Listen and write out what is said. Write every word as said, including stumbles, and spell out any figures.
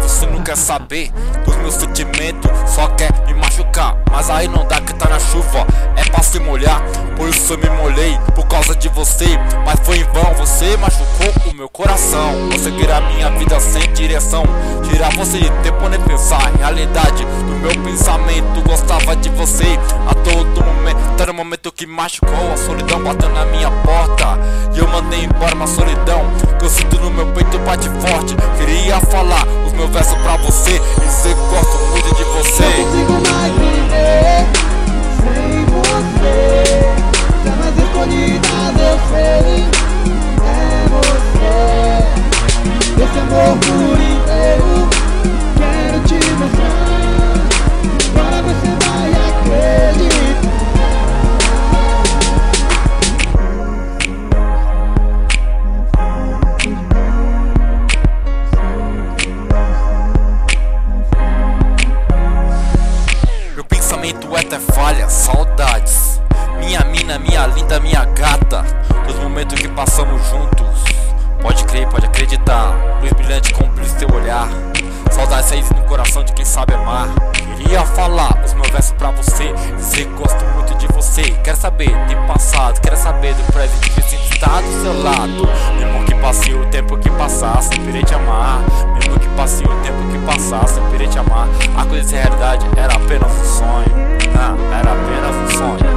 Você não quer saber dos meus sentimentos, só quer me machucar. Mas aí não dá que tá na chuva, é pra se molhar. Por isso eu me molhei, por causa de você. Mas foi em vão, você machucou o meu coração. Você queria a minha vida sem direção, tirar você de tempo nem pensar. Realidade do meu pensamento, gostava de você a todo momento. Até no momento que machucou, a solidão bateu na minha porta e eu mandei embora uma solidão que eu sinto no meu peito, bate forte. Queria falar os meus versos pra você e dizer que gosto muito de você. Não consigo mais viver sem você. Chamas escondidas eu sei, é você. Esse amor por inteiro quero te mostrar. Agora você vai acreditar. Meu pensamento é até falha, saudades. Minha mina, minha linda, minha gata. Dos momentos que passamos juntos. Pode crer, pode acreditar. Luz brilhante com brilho seu olhar. Saudades aí no coração de quem sabe amar. Queria falar os meus versos pra você, dizer que gosto muito de você. Quero saber do passado, quero saber do presente que sempre está do seu lado. Mesmo que passe o tempo que passar, sempre irei te amar. Mesmo que passe o tempo que passar, sempre irei te amar. A coisa de realidade era apenas um sonho. Ah, era apenas um sonho.